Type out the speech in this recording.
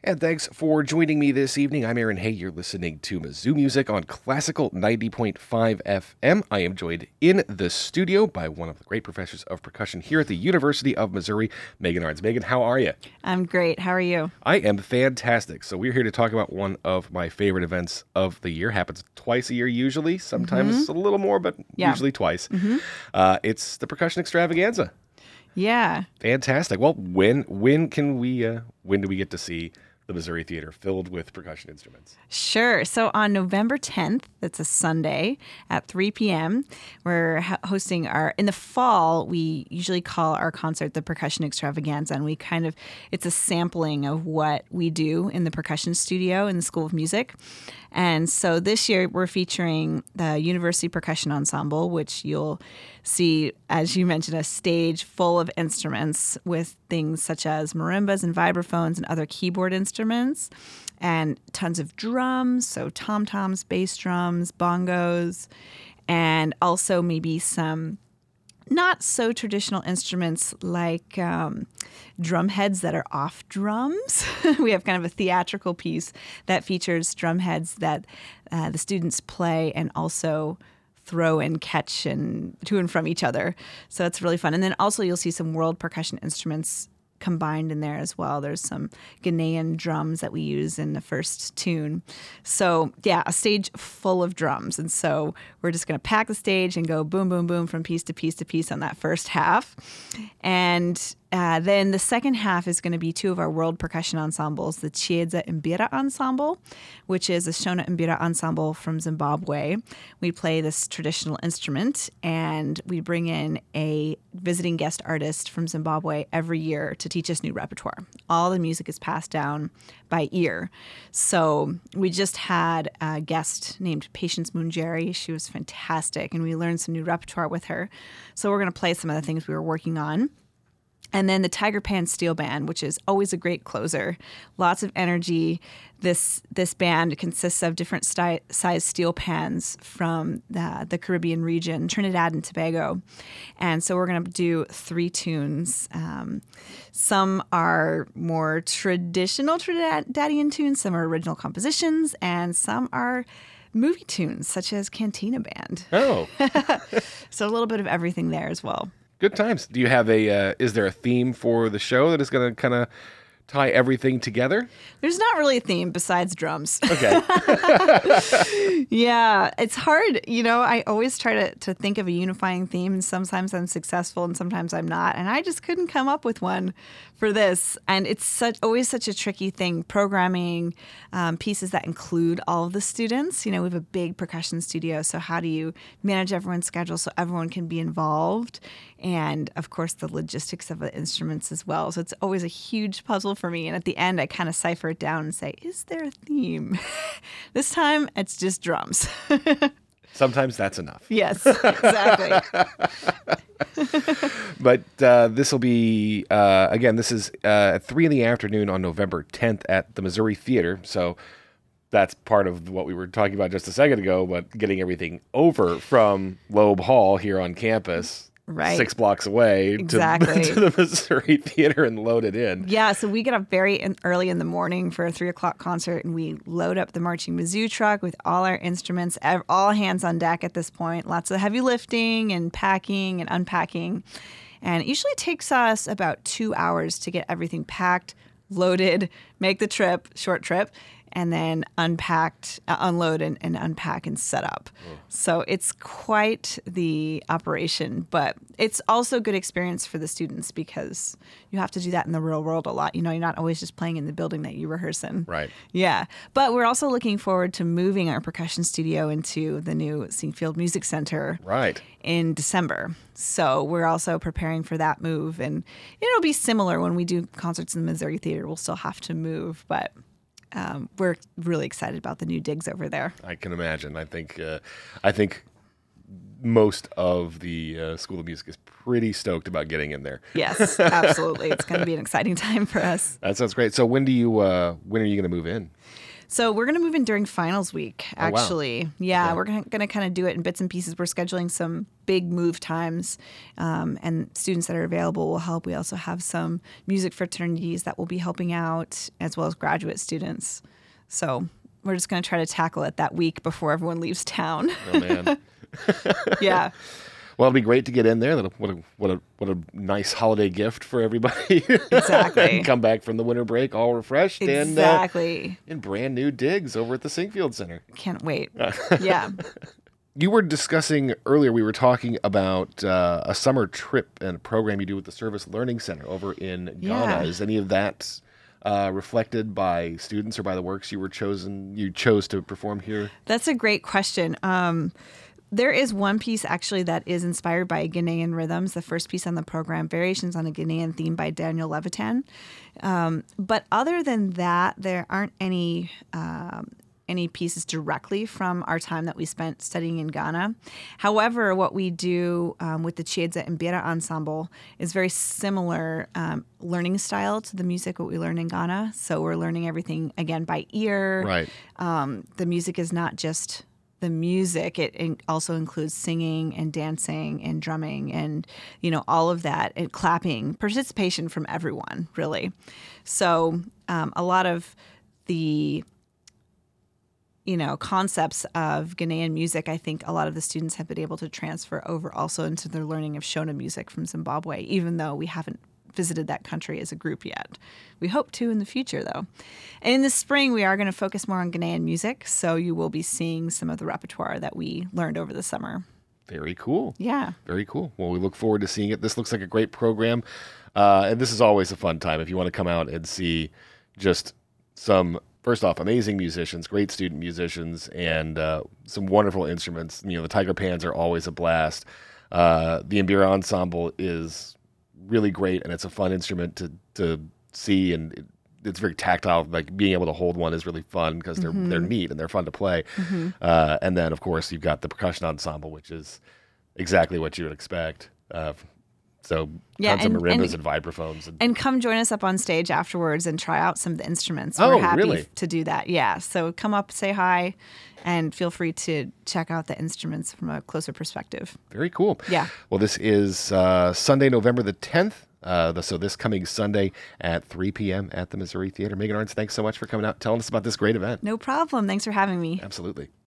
And thanks for joining me this evening. I'm Aaron Hay. You're listening to Mizzou Music on Classical 90.5 FM. I am joined in the studio by one of the great professors of percussion here at the University of Missouri, Megan Arns. Megan, how are you? I'm great. How are you? I am fantastic. So we're here to talk about one of my favorite events of the year. Happens twice a year usually, sometimes a little more, but usually twice. It's the Percussion Extravaganza. Yeah. Fantastic. Well, when do we get to see the Missouri Theater filled with percussion instruments? Sure. So on November 10th, that's a Sunday at 3 p.m., we're hosting in the fall, we usually call our concert the Percussion Extravaganza, and it's a sampling of what we do in the percussion studio in the School of Music. And so this year we're featuring the University Percussion Ensemble, which you'll see, as you mentioned, a stage full of instruments with things such as marimbas and vibraphones and other keyboard instruments, and tons of drums, so tom-toms, bass drums, bongos, and also maybe some not so traditional instruments like drum heads that are off drums. We have kind of a theatrical piece that features drum heads that the students play and also throw and catch and to and from each other. So it's really fun. And then also you'll see some world percussion instruments combined in there as well. There's some Ghanaian drums that we use in the first tune. So yeah, a stage full of drums. And so we're just going to pack the stage and go boom, boom, boom from piece to piece to piece on that first half. And then the second half is going to be two of our world percussion ensembles, the Chieza Mbira Ensemble, which is a Shona Mbira ensemble from Zimbabwe. We play this traditional instrument, and we bring in a visiting guest artist from Zimbabwe every year to teach us new repertoire. All the music is passed down by ear. So we just had a guest named Patience Munjeri. She was fantastic, and we learned some new repertoire with her. So we're going to play some of the things we were working on. And then the Tiger Pan Steel Band, which is always a great closer. Lots of energy. This band consists of different size steel pans from the Caribbean region, Trinidad and Tobago. And so we're going to do 3 tunes. Some are more traditional Trinidadian tunes, some are original compositions, and some are movie tunes, such as Cantina Band. Oh. So a little bit of everything there as well. Good times. Do you have is there a theme for the show that is going to kind of tie everything together? There's not really a theme besides drums. Okay. Yeah, it's hard. I always try to think of a unifying theme, and sometimes I'm successful and sometimes I'm not. And I just couldn't come up with one for this. And it's always such a tricky thing, programming pieces that include all of the students. We have a big percussion studio, so how do you manage everyone's schedule so everyone can be involved? And, of course, the logistics of the instruments as well. So it's always a huge puzzle for me. And at the end, I kind of cipher it down and say, is there a theme? This time, it's just drums. Sometimes that's enough. Yes, exactly. But this will be, again, this is at 3 in the afternoon on November 10th at the Missouri Theater. So that's part of what we were talking about just a second ago, but getting everything over from Loeb Hall here on campus. Right. 6 blocks away to the Missouri Theater and load it in. Yeah, so we get up very early in the morning for a 3 o'clock concert, and we load up the Marching Mizzou truck with all our instruments, all hands on deck at this point. Lots of heavy lifting and packing and unpacking. And it usually takes us about 2 hours to get everything packed, loaded, make the trip, short trip, and then unload and unpack and set up. Oh. So it's quite the operation, but it's also a good experience for the students because you have to do that in the real world a lot. You're not always just playing in the building that you rehearse in. Right. Yeah. But we're also looking forward to moving our percussion studio into the new Singfield Music Center. Right. In December. So we're also preparing for that move. And it'll be similar when we do concerts in the Missouri Theater. We'll still have to move, but we're really excited about the new digs over there. I can imagine. I think most of the School of Music is pretty stoked about getting in there. Yes, absolutely. It's going to be an exciting time for us. That sounds great. So when are you going to move in? So we're going to move in during finals week, wow. actually. Yeah, Okay. we're going to kind of do it in bits and pieces. We're scheduling some big move times, and students that are available will help. We also have some music fraternities that will be helping out, as well as graduate students. So we're just going to try to tackle it that week before everyone leaves town. Oh, man. Yeah. Well, it'd be great to get in there. What a nice holiday gift for everybody. Exactly. Come back from the winter break all refreshed Exactly. and brand new digs over at the Sinkfield Center. Can't wait. Yeah. You were discussing earlier, we were talking about a summer trip and a program you do with the Service Learning Center over in Ghana. Yeah. Is any of that reflected by students or by the works you chose to perform here? That's a great question. There is one piece actually that is inspired by Ghanaian rhythms, the first piece on the program, Variations on a Ghanaian Theme by Daniel Levitan. But other than that, there aren't any pieces directly from our time that we spent studying in Ghana. However, what we do with the Chiedza Mbira Ensemble is very similar learning style to the music what we learn in Ghana. So we're learning everything, again, by ear. Right. The music is not just the music. It also includes singing and dancing and drumming and, all of that, and clapping, participation from everyone, really. So a lot of the concepts of Ghanaian music, I think a lot of the students have been able to transfer over also into their learning of Shona music from Zimbabwe, even though we haven't visited that country as a group yet. We hope to in the future, though. And in the spring, we are going to focus more on Ghanaian music, so you will be seeing some of the repertoire that we learned over the summer. Very cool. Yeah. Very cool. Well, we look forward to seeing it. This looks like a great program. And this is always a fun time if you want to come out and see just some, first off, amazing musicians, great student musicians, and some wonderful instruments. The Tiger Pans are always a blast. The Mbira Ensemble is really great, and it's a fun instrument to see, and it's very tactile. Like being able to hold one is really fun because they're neat and they're fun to play. And then, of course, you've got the percussion ensemble, which is exactly what you would expect. So tons of marimbas and vibraphones. And come join us up on stage afterwards and try out some of the instruments. Oh, We're happy really? to do that. Yeah. So come up, say hi, and feel free to check out the instruments from a closer perspective. Very cool. Yeah. Well, this is Sunday, November the 10th. So this coming Sunday at 3 p.m. at the Missouri Theater. Megan Arntz, thanks so much for coming out and telling us about this great event. No problem. Thanks for having me. Absolutely.